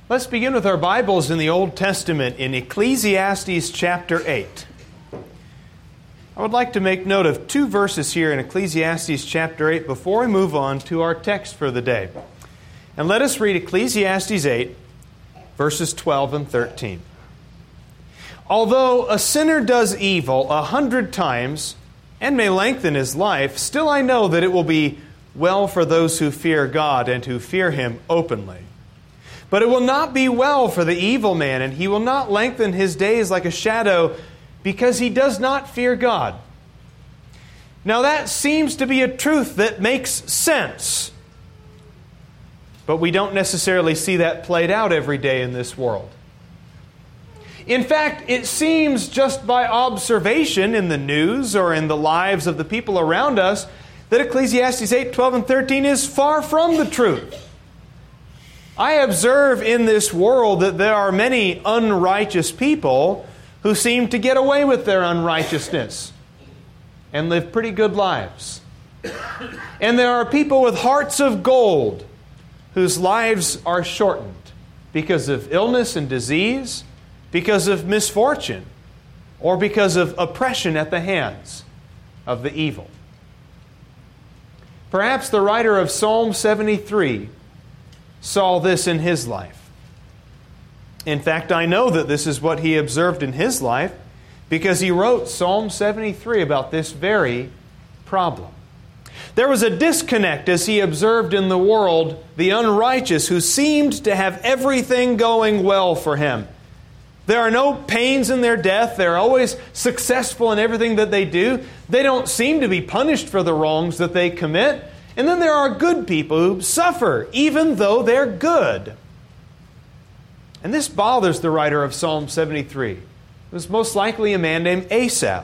Let's begin with our Bibles in the Old Testament in Ecclesiastes chapter 8. I would like to make note of two verses here in Ecclesiastes chapter 8 before we move on to our text for the day. And let us read Ecclesiastes 8, verses 12 and 13. Although a sinner does evil 100 times and may lengthen his life, still I know that it will be well for those who fear God and who fear Him openly. But it will not be well for the evil man, and he will not lengthen his days like a shadow, because he does not fear God. Now that seems to be a truth that makes sense, but we don't necessarily see that played out every day in this world. In fact, it seems just by observation in the news or in the lives of the people around us that Ecclesiastes 8, 12, and 13 is far from the truth. I observe in this world that there are many unrighteous people who seem to get away with their unrighteousness and live pretty good lives. And there are people with hearts of gold whose lives are shortened because of illness and disease, because of misfortune, or because of oppression at the hands of the evil. Perhaps the writer of Psalm 73 saw this in his life. In fact, I know that this is what he observed in his life because he wrote Psalm 73 about this very problem. There was a disconnect as he observed in the world the unrighteous who seemed to have everything going well for him. There are no pains in their death. They're always successful in everything that they do. They don't seem to be punished for the wrongs that they commit. And then there are good people who suffer, even though they're good. And this bothers the writer of Psalm 73. It was most likely a man named Asaph.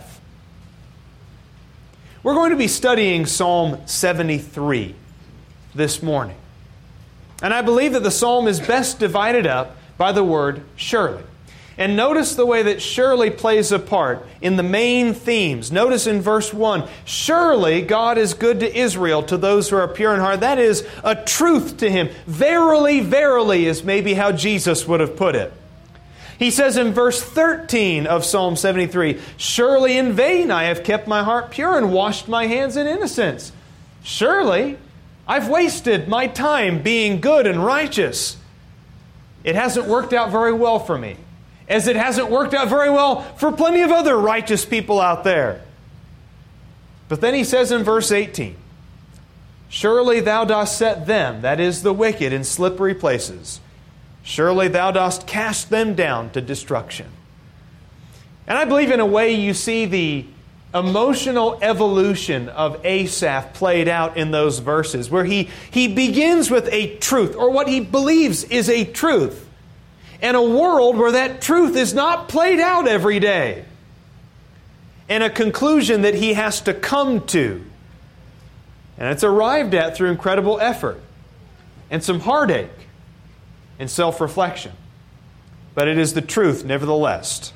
We're going to be studying Psalm 73 this morning. And I believe that the psalm is best divided up by the word surely. And notice the way that surely plays a part in the main themes. Notice in verse 1, surely God is good to Israel, to those who are pure in heart. That is a truth to Him. Verily, verily is maybe how Jesus would have put it. He says in verse 13 of Psalm 73, surely in vain I have kept my heart pure and washed my hands in innocence. Surely I've wasted my time being good and righteous. It hasn't worked out very well for me, as it hasn't worked out very well for plenty of other righteous people out there. But then he says in verse 18, surely thou dost set them, that is the wicked, in slippery places. Surely thou dost cast them down to destruction. And I believe in a way you see the emotional evolution of Asaph played out in those verses, where he begins with a truth, or what he believes is a truth, and a world where that truth is not played out every day. And a conclusion that he has to come to. And it's arrived at through incredible effort and some heartache and self-reflection. But it is the truth nevertheless.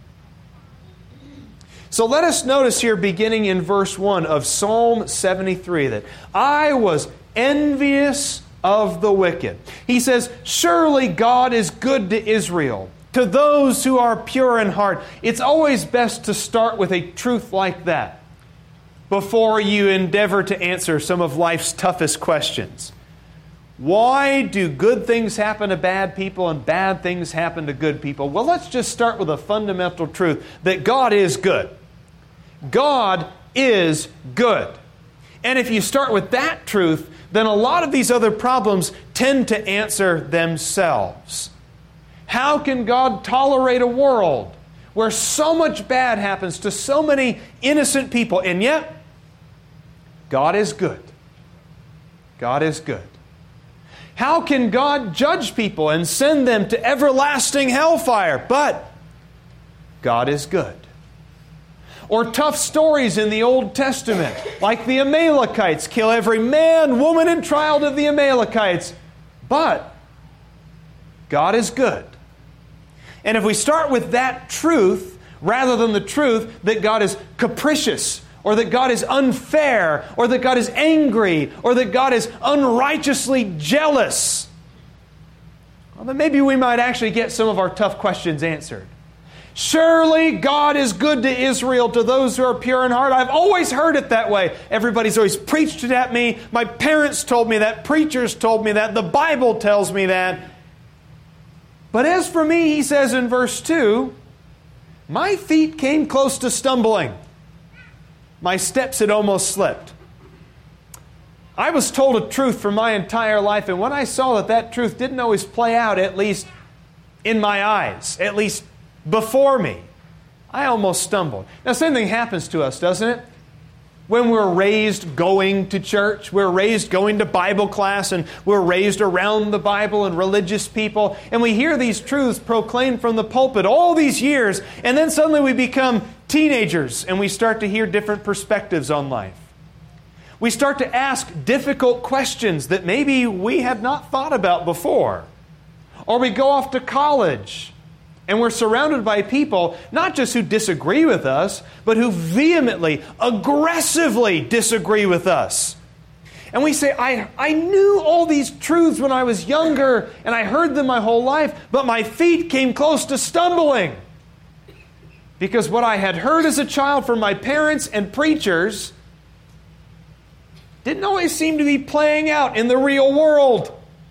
So let us notice here, beginning in verse 1 of Psalm 73, that I was envious of the wicked. He says, surely God is good to Israel, to those who are pure in heart. It's always best to start with a truth like that before you endeavor to answer some of life's toughest questions. Why do good things happen to bad people and bad things happen to good people? Well, let's just start with a fundamental truth that God is good. God is good. And if you start with that truth, then a lot of these other problems tend to answer themselves. How can God tolerate a world where so much bad happens to so many innocent people, and yet God is good? God is good. How can God judge people and send them to everlasting hellfire? But God is good. Or tough stories in the Old Testament, like the Amalekites kill every man, woman, and child of the Amalekites. But God is good. And if we start with that truth, rather than the truth that God is capricious, or that God is unfair, or that God is angry, or that God is unrighteously jealous, well, then maybe we might actually get some of our tough questions answered. Surely God is good to Israel, to those who are pure in heart. I've always heard it that way. Everybody's always preached it at me. My parents told me that. Preachers told me that. The Bible tells me that. But as for me, he says in verse 2, my feet came close to stumbling. My steps had almost slipped. I was told a truth for my entire life, and when I saw that that truth didn't always play out, at least in my eyes, at least before me, I almost stumbled. Now, same thing happens to us, doesn't it? When we're raised going to church, we're raised going to Bible class, and we're raised around the Bible and religious people, and we hear these truths proclaimed from the pulpit all these years, and then suddenly we become teenagers, and we start to hear different perspectives on life. We start to ask difficult questions that maybe we had not thought about before. Or we go off to college, and we're surrounded by people, not just who disagree with us, but who vehemently, aggressively disagree with us. And we say, I knew all these truths when I was younger, and I heard them my whole life, but my feet came close to stumbling. Because what I had heard as a child from my parents and preachers didn't always seem to be playing out in the real world.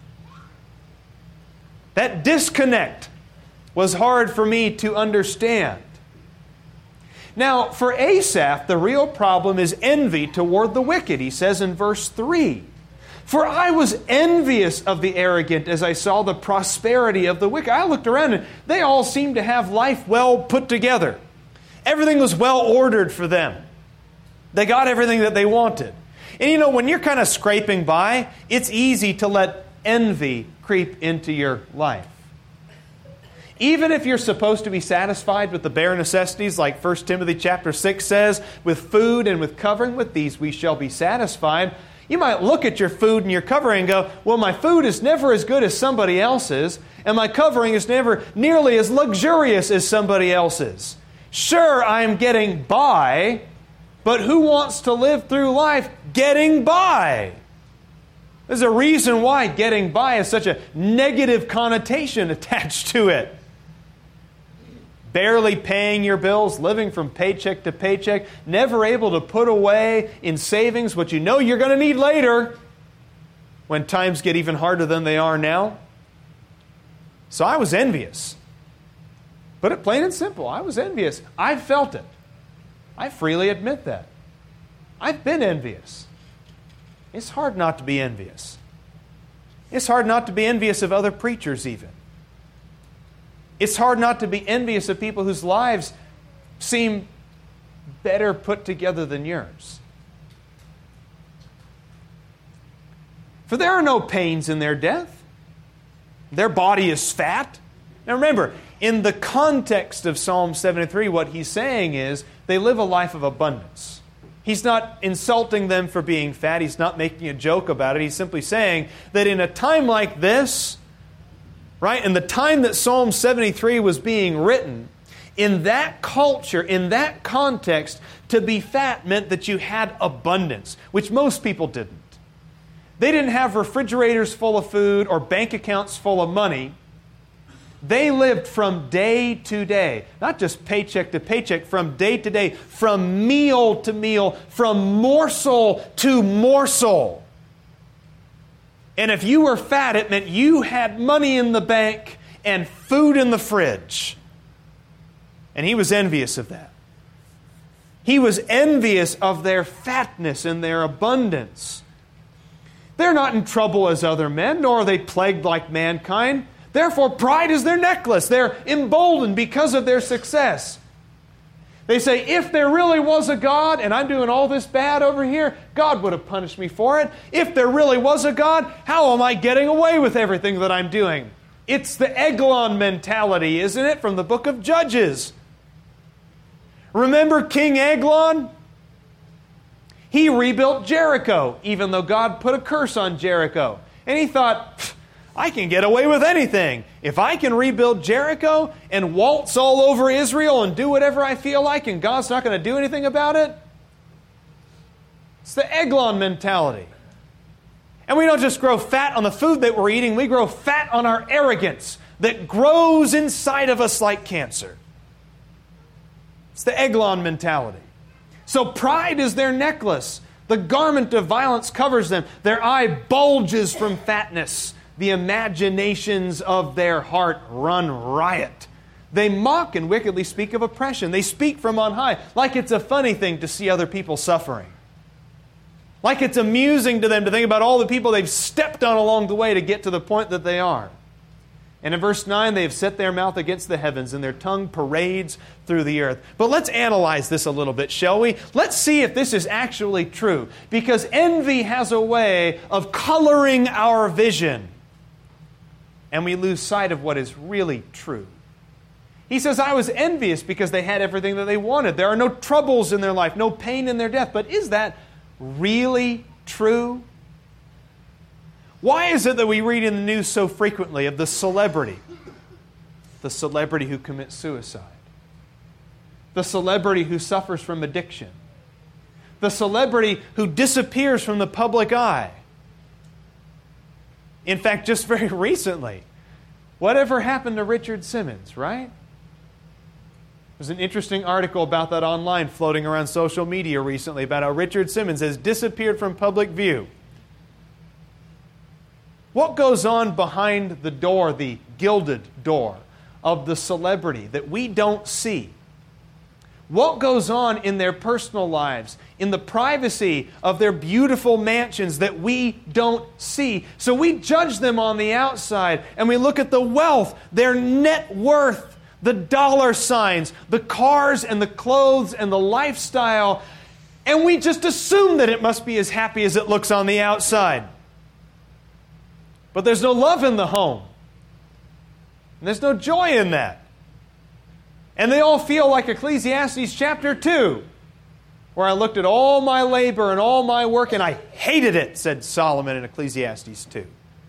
That disconnect was hard for me to understand. Now, for Asaph, the real problem is envy toward the wicked. He says in verse 3, for I was envious of the arrogant as I saw the prosperity of the wicked. I looked around and they all seemed to have life well put together. Everything was well ordered for them. They got everything that they wanted. And you know, when you're kind of scraping by, it's easy to let envy creep into your life. Even if you're supposed to be satisfied with the bare necessities, like 1 Timothy chapter 6 says, with food and with covering, with these we shall be satisfied. You might look at your food and your covering and go, well, my food is never as good as somebody else's, and my covering is never nearly as luxurious as somebody else's. Sure, I'm getting by, but who wants to live through life getting by? There's a reason why getting by is such a negative connotation attached to it. Barely paying your bills, living from paycheck to paycheck, never able to put away in savings what you know you're going to need later when times get even harder than they are now. So I was envious. Put it plain and simple, I was envious. I felt it. I freely admit that. I've been envious. It's hard not to be envious. It's hard not to be envious of other preachers even. It's hard not to be envious of people whose lives seem better put together than yours. For there are no pains in their death. Their body is fat. Now remember, in the context of Psalm 73, what he's saying is they live a life of abundance. He's not insulting them for being fat. He's not making a joke about it. He's simply saying that in a time like this, right, in the time that Psalm 73 was being written, in that culture, in that context, to be fat meant that you had abundance, which most people didn't. They didn't have refrigerators full of food or bank accounts full of money. They lived from day to day, not just paycheck to paycheck, from day to day, from meal to meal, from morsel to morsel. And if you were fat, it meant you had money in the bank and food in the fridge. And he was envious of that. He was envious of their fatness and their abundance. They're not in trouble as other men, nor are they plagued like mankind. Therefore, pride is their necklace. They're emboldened because of their success. They say, if there really was a God and I'm doing all this bad over here, God would have punished me for it. If there really was a God, how am I getting away with everything that I'm doing? It's the Eglon mentality, isn't it, from the book of Judges. Remember King Eglon? He rebuilt Jericho, even though God put a curse on Jericho. And he thought, I can get away with anything. If I can rebuild Jericho and waltz all over Israel and do whatever I feel like and God's not going to do anything about it. It's the Eglon mentality. And we don't just grow fat on the food that we're eating, we grow fat on our arrogance that grows inside of us like cancer. It's the Eglon mentality. So pride is their necklace. The garment of violence covers them. Their eye bulges from fatness. The imaginations of their heart run riot. They mock and wickedly speak of oppression. They speak from on high, like it's a funny thing to see other people suffering. Like it's amusing to them to think about all the people they've stepped on along the way to get to the point that they are. And in verse 9, they have set their mouth against the heavens, and their tongue parades through the earth. But let's analyze this a little bit, shall we? Let's see if this is actually true. Because envy has a way of coloring our vision, and we lose sight of what is really true. He says, I was envious because they had everything that they wanted. There are no troubles in their life, no pain in their death. But is that really true? Why is it that we read in the news so frequently of the celebrity who commits suicide, the celebrity who suffers from addiction, the celebrity who disappears from the public eye? In fact, just very recently, whatever happened to Richard Simmons, right? There's an interesting article about that online floating around social media recently about how Richard Simmons has disappeared from public view. What goes on behind the door, the gilded door of the celebrity that we don't see? What goes on in their personal lives, in the privacy of their beautiful mansions that we don't see? So we judge them on the outside, and we look at the wealth, their net worth, the dollar signs, the cars and the clothes and the lifestyle, and we just assume that it must be as happy as it looks on the outside. But there's no love in the home. And there's no joy in that. And they all feel like Ecclesiastes chapter 2, where I looked at all my labor and all my work and I hated it, said Solomon in Ecclesiastes 2.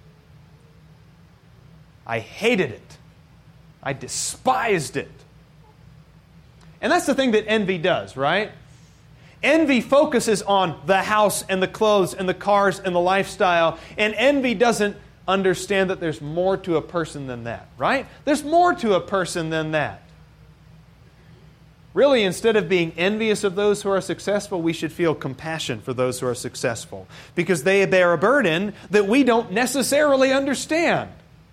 I hated it. I despised it. And that's the thing that envy does, right? Envy focuses on the house and the clothes and the cars and the lifestyle. And envy doesn't understand that there's more to a person than that, right? There's more to a person than that. Really, instead of being envious of those who are successful, we should feel compassion for those who are successful, because they bear a burden that we don't necessarily understand.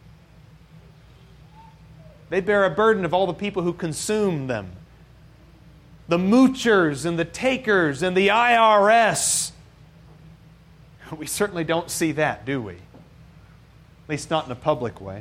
They bear a burden of all the people who consume them. The moochers and the takers and the IRS. We certainly don't see that, do we? At least not in a public way.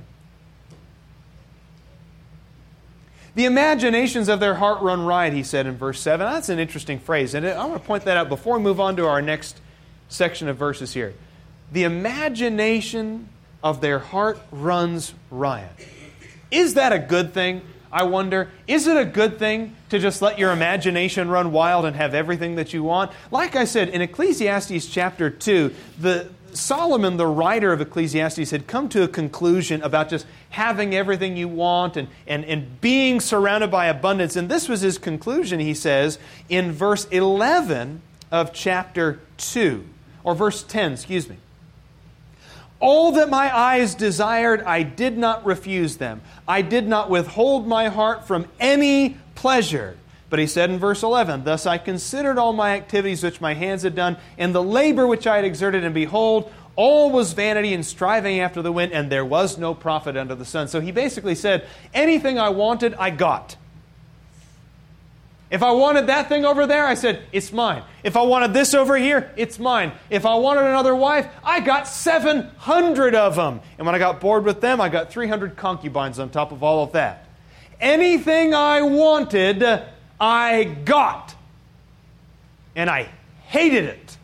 The imaginations of their heart run riot, he said in verse 7. That's an interesting phrase, and I want to point that out before we move on to our next section of verses here. The imagination of their heart runs riot. Is that a good thing? I wonder. Is it a good thing to just let your imagination run wild and have everything that you want? Like I said, in Ecclesiastes chapter 2, Solomon, the writer of Ecclesiastes, had come to a conclusion about just having everything you want and being surrounded by abundance. And this was his conclusion, he says, in verse 11 of chapter 2, or verse 10, excuse me. All that my eyes desired, I did not refuse them. I did not withhold my heart from any pleasure. But he said in verse 11, thus I considered all my activities which my hands had done, and the labor which I had exerted, and behold, all was vanity and striving after the wind, and there was no profit under the sun. So he basically said, anything I wanted, I got. If I wanted that thing over there, I said, it's mine. If I wanted this over here, it's mine. If I wanted another wife, I got 700 of them. And when I got bored with them, I got 300 concubines on top of all of that. Anything I wanted, I got. And I hated it.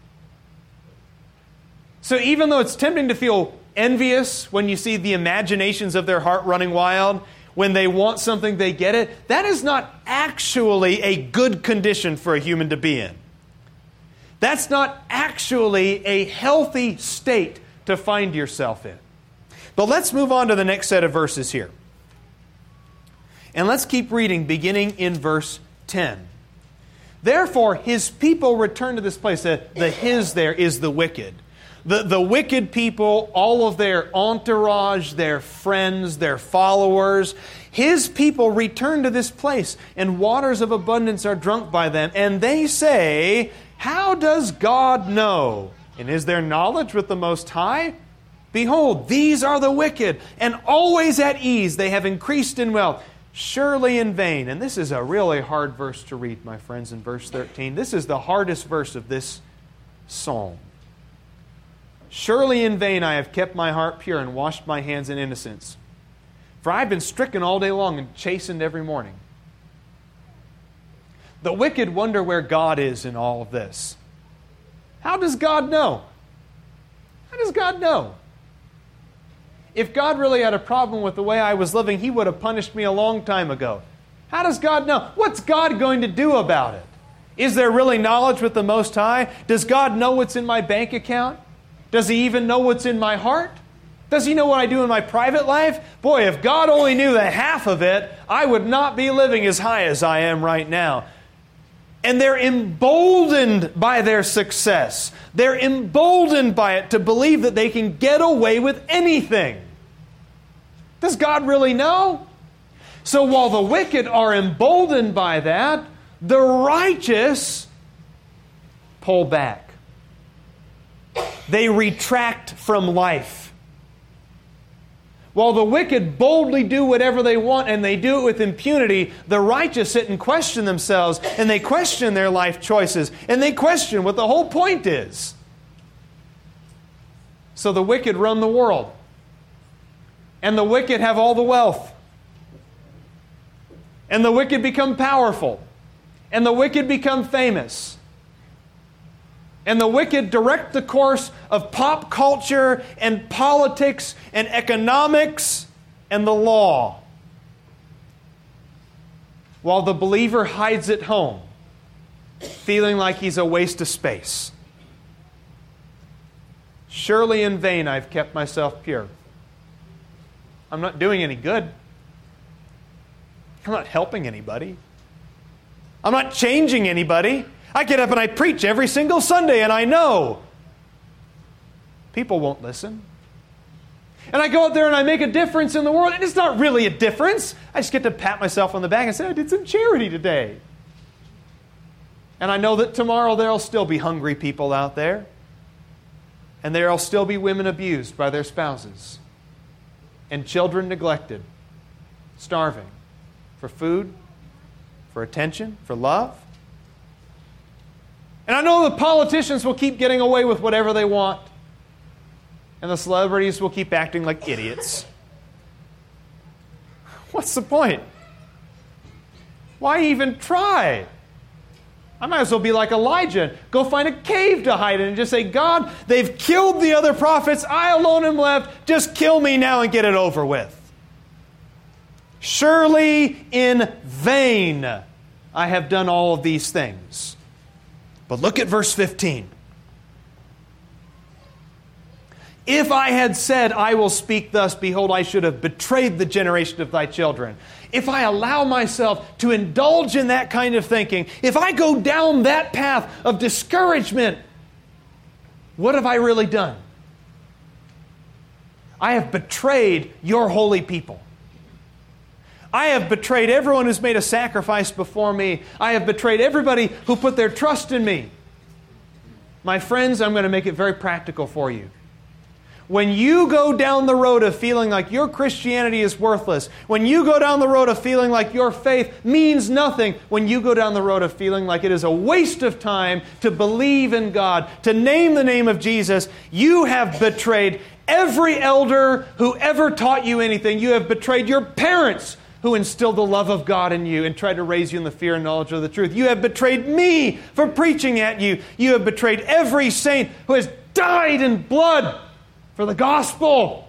So even though it's tempting to feel envious when you see the imaginations of their heart running wild, when they want something, they get it. That is not actually a good condition for a human to be in. That's not actually a healthy state to find yourself in. But let's move on to the next set of verses here. And let's keep reading, beginning in verse 10. Therefore, his people return to this place. The his there is the wicked. the wicked people, all of their entourage, their friends, their followers, His people return to this place, and waters of abundance are drunk by them. And they say, how does God know? And is there knowledge with the Most High? Behold, these are the wicked, and always at ease. They have increased in wealth. Surely in vain. And this is a really hard verse to read, my friends, in verse 13. This is the hardest verse of this psalm. Surely in vain I have kept my heart pure and washed my hands in innocence. For I've been stricken all day long and chastened every morning. The wicked wonder where God is in all of this. How does God know? How does God know? If God really had a problem with the way I was living, He would have punished me a long time ago. How does God know? What's God going to do about it? Is there really knowledge with the Most High? Does God know what's in my bank account? Does He even know what's in my heart? Does He know what I do in my private life? Boy, if God only knew the half of it, I would not be living as high as I am right now. And they're emboldened by their success. They're emboldened by it to believe that they can get away with anything. Does God really know? So while the wicked are emboldened by that, the righteous pull back. They retract from life. While the wicked boldly do whatever they want and they do it with impunity, the righteous sit and question themselves, and they question their life choices, and they question what the whole point is. So the wicked run the world, and the wicked have all the wealth, and the wicked become powerful, and the wicked become famous. And the wicked direct the course of pop culture and politics and economics and the law, while the believer hides at home, feeling like he's a waste of space. Surely in vain I've kept myself pure. I'm not doing any good. I'm not helping anybody. I'm not changing anybody. I get up and I preach every single Sunday, and I know people won't listen. And I go out there and I make a difference in the world, and it's not really a difference. I just get to pat myself on the back and say, I did some charity today. And I know that tomorrow there'll still be hungry people out there, and there'll still be women abused by their spouses, and children neglected, starving for food, for attention, for love. And I know the politicians will keep getting away with whatever they want. And the celebrities will keep acting like idiots. What's the point? Why even try? I might as well be like Elijah. Go find a cave to hide in and just say, God, they've killed the other prophets. I alone am left. Just kill me now and get it over with. Surely in vain I have done all of these things. But look at verse 15. If I had said, I will speak thus, behold, I should have betrayed the generation of thy children. If I allow myself to indulge in that kind of thinking, if I go down that path of discouragement, what have I really done? I have betrayed your holy people. I have betrayed everyone who's made a sacrifice before me. I have betrayed everybody who put their trust in me. My friends, I'm going to make it very practical for you. When you go down the road of feeling like your Christianity is worthless, when you go down the road of feeling like your faith means nothing, when you go down the road of feeling like it is a waste of time to believe in God, to name the name of Jesus, you have betrayed every elder who ever taught you anything. You have betrayed your parents who instilled the love of God in you and tried to raise you in the fear and knowledge of the truth. You have betrayed me for preaching at you. You have betrayed every saint who has died in blood for the gospel.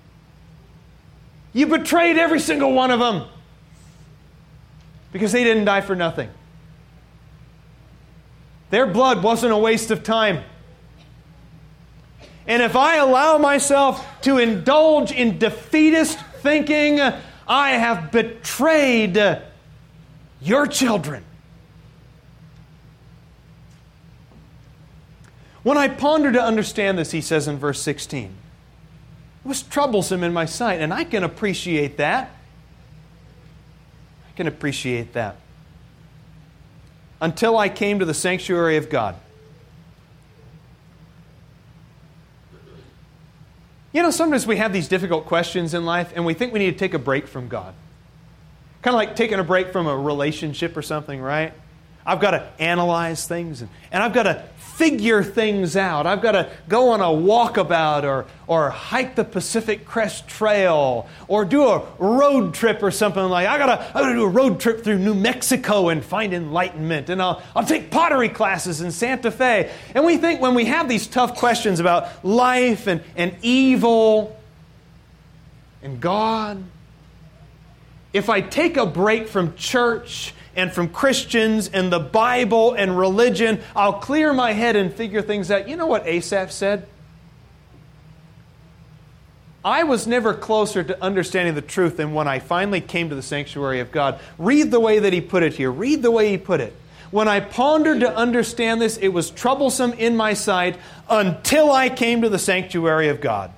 You betrayed every single one of them because they didn't die for nothing. Their blood wasn't a waste of time. And if I allow myself to indulge in defeatist thinking, I have betrayed your children. When I pondered to understand this, he says in verse 16, it was troublesome in my sight, and I can appreciate that. I can appreciate that. Until I came to the sanctuary of God. You know, sometimes we have these difficult questions in life, and we think we need to take a break from God. Kind of like taking a break from a relationship or something, right? I've got to analyze things, and I've got to figure things out. I've got to go on a walkabout or hike the Pacific Crest Trail or do a road trip or something like I gotta do a road trip through New Mexico and find enlightenment. And I'll take pottery classes in Santa Fe. And we think when we have these tough questions about life and evil and God, if I take a break from church and from Christians and the Bible and religion, I'll clear my head and figure things out. You know what Asaph said? I was never closer to understanding the truth than when I finally came to the sanctuary of God. Read the way that he put it here. Read the way he put it. When I pondered to understand this, it was troublesome in my sight until I came to the sanctuary of God.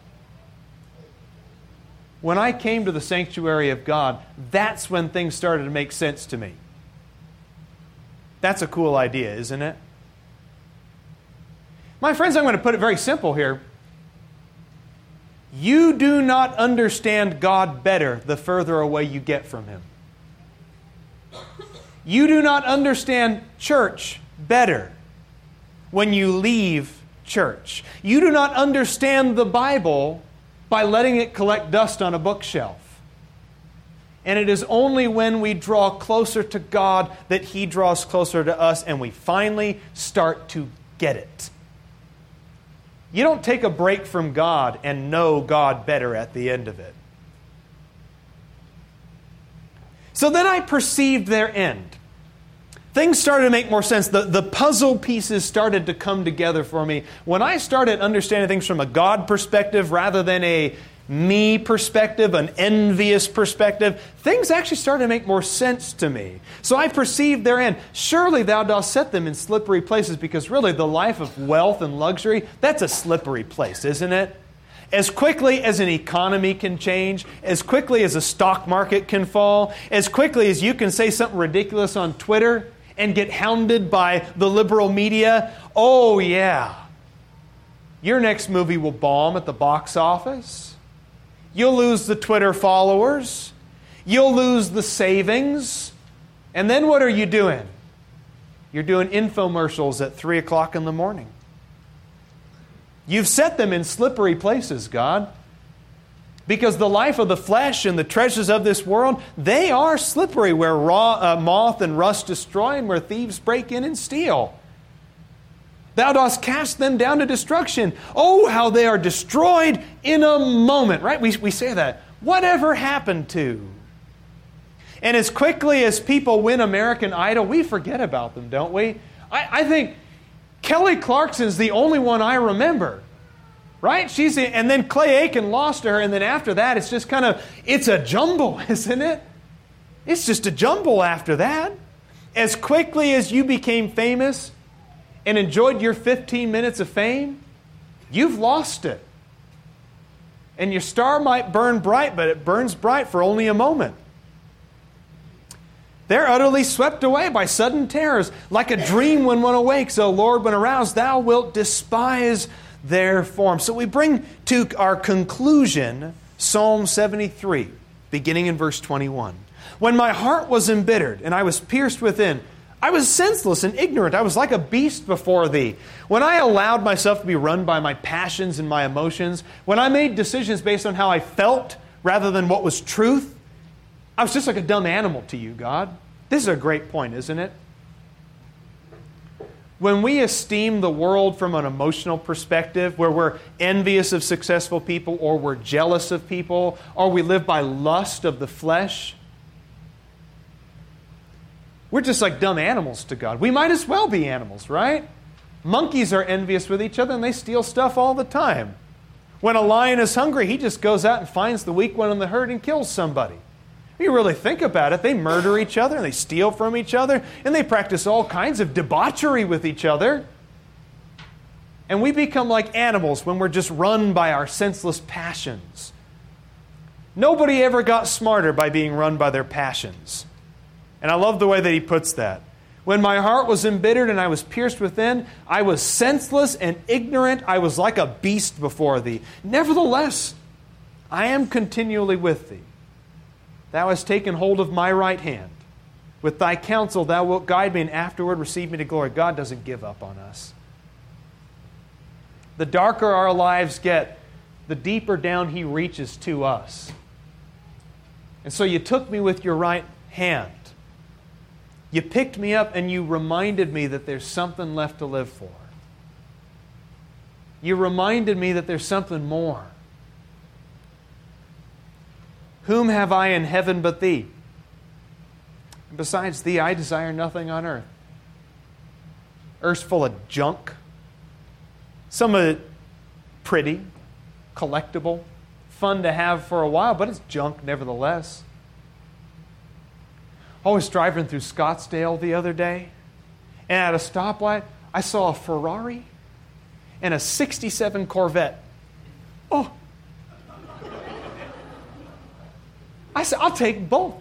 When I came to the sanctuary of God, that's when things started to make sense to me. That's a cool idea, isn't it? My friends, I'm going to put it very simple here. You do not understand God better the further away you get from Him. You do not understand church better when you leave church. You do not understand the Bible by letting it collect dust on a bookshelf. And it is only when we draw closer to God that He draws closer to us and we finally start to get it. You don't take a break from God and know God better at the end of it. So then I perceived their end. Things started to make more sense. The puzzle pieces started to come together for me. When I started understanding things from a God perspective rather than a me perspective, an envious perspective, things actually started to make more sense to me. So I perceived their end. Surely thou dost set them in slippery places, because really the life of wealth and luxury, that's a slippery place, isn't it? As quickly as an economy can change, as quickly as a stock market can fall, as quickly as you can say something ridiculous on Twitter and get hounded by the liberal media, oh yeah, your next movie will bomb at the box office. You'll lose the Twitter followers. You'll lose the savings. And then what are you doing? You're doing infomercials at 3 o'clock in the morning. You've set them in slippery places, God. Because the life of the flesh and the treasures of this world, they are slippery, where moth and rust destroy and where thieves break in and steal. Thou dost cast them down to destruction. Oh, how they are destroyed in a moment. Right? We say that. Whatever happened to? And as quickly as people win American Idol, we forget about them, don't we? I think Kelly Clarkson's the only one I remember. Right? And then Clay Aiken lost to her, and then after that, it's just it's a jumble, isn't it? It's just a jumble after that. As quickly as you became famous and enjoyed your 15 minutes of fame, you've lost it. And your star might burn bright, but it burns bright for only a moment. They're utterly swept away by sudden terrors, like a dream when one awakes. O Lord, when aroused, Thou wilt despise their form. So we bring to our conclusion Psalm 73, beginning in verse 21. When my heart was embittered and I was pierced within, I was senseless and ignorant. I was like a beast before Thee. When I allowed myself to be run by my passions and my emotions, when I made decisions based on how I felt rather than what was truth, I was just like a dumb animal to You, God. This is a great point, isn't it? When we esteem the world from an emotional perspective, where we're envious of successful people, or we're jealous of people, or we live by lust of the flesh, we're just like dumb animals to God. We might as well be animals, right? Monkeys are envious with each other and they steal stuff all the time. When a lion is hungry, he just goes out and finds the weak one in the herd and kills somebody. If you really think about it, they murder each other and they steal from each other and they practice all kinds of debauchery with each other. And we become like animals when we're just run by our senseless passions. Nobody ever got smarter by being run by their passions. And I love the way that he puts that. When my heart was embittered and I was pierced within, I was senseless and ignorant. I was like a beast before thee. Nevertheless, I am continually with thee. Thou hast taken hold of my right hand. With thy counsel thou wilt guide me, and afterward receive me to glory. God doesn't give up on us. The darker our lives get, the deeper down he reaches to us. And so you took me with your right hand. You picked me up and you reminded me that there's something left to live for. You reminded me that there's something more. Whom have I in heaven but thee? And besides thee, I desire nothing on earth. Earth's full of junk. Some of it pretty, collectible, fun to have for a while, but it's junk nevertheless. I was driving through Scottsdale the other day, and at a stoplight, I saw a Ferrari and a 67 Corvette. Oh! I said, I'll take both.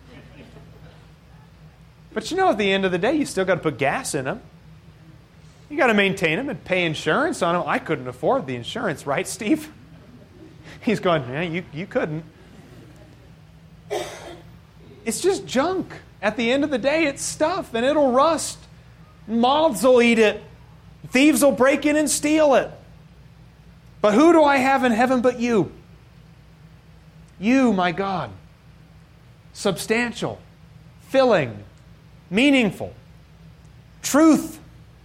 But you know, at the end of the day, you still got to put gas in them. You got to maintain them and pay insurance on them. I couldn't afford the insurance, right, Steve? He's going, yeah, you couldn't. It's just junk. At the end of the day, it's stuff, and it'll rust. Moths will eat it. Thieves will break in and steal it. But who do I have in heaven but you? You, my God. Substantial, filling, meaningful, truth.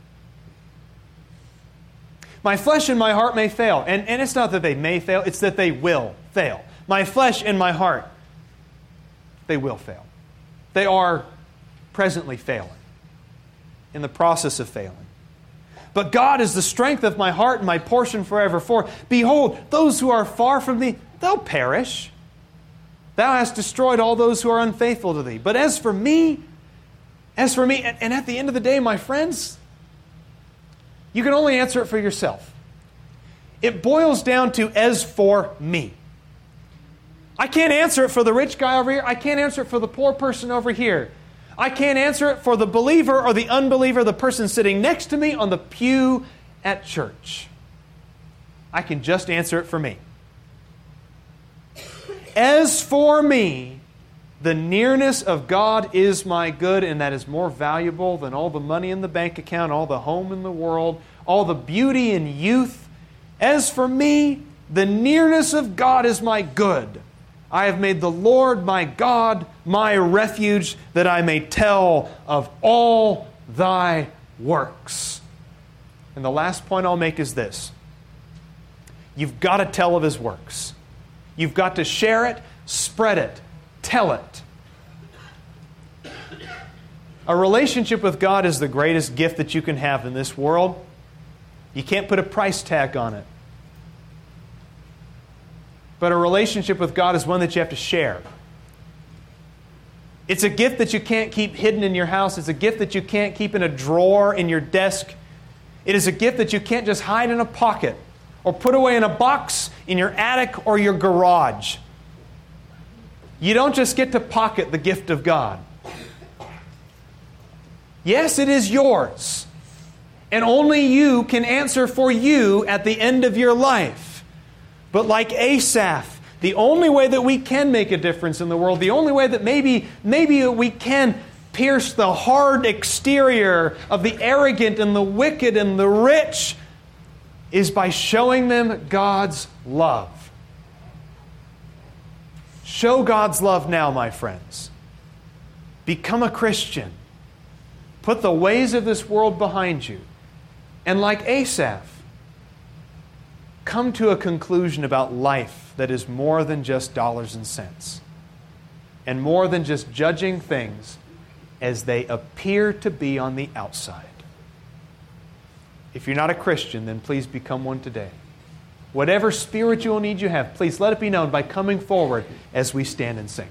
My flesh and my heart may fail. And it's not that they may fail, it's that they will fail. My flesh and my heart, they will fail. They are presently failing, in the process of failing. But God is the strength of my heart and my portion forever. For behold, those who are far from thee, they'll perish. Thou hast destroyed all those who are unfaithful to thee. But as for me, and at the end of the day, my friends, you can only answer it for yourself. It boils down to as for me. I can't answer it for the rich guy over here. I can't answer it for the poor person over here. I can't answer it for the believer or the unbeliever, the person sitting next to me on the pew at church. I can just answer it for me. As for me, the nearness of God is my good, and that is more valuable than all the money in the bank account, all the home in the world, all the beauty and youth. As for me, the nearness of God is my good. I have made the Lord my God my refuge, that I may tell of all thy works. And the last point I'll make is this. You've got to tell of his works. You've got to share it, spread it, tell it. A relationship with God is the greatest gift that you can have in this world. You can't put a price tag on it. But a relationship with God is one that you have to share. It's a gift that you can't keep hidden in your house. It's a gift that you can't keep in a drawer in your desk. It is a gift that you can't just hide in a pocket or put away in a box in your attic or your garage. You don't just get to pocket the gift of God. Yes, it is yours. And only you can answer for you at the end of your life. But like Asaph, the only way that we can make a difference in the world, the only way that maybe we can pierce the hard exterior of the arrogant and the wicked and the rich, is by showing them God's love. Show God's love now, my friends. Become a Christian. Put the ways of this world behind you. And like Asaph, come to a conclusion about life that is more than just dollars and cents, and more than just judging things as they appear to be on the outside. If you're not a Christian, then please become one today. Whatever spiritual need you have, please let it be known by coming forward as we stand and sing.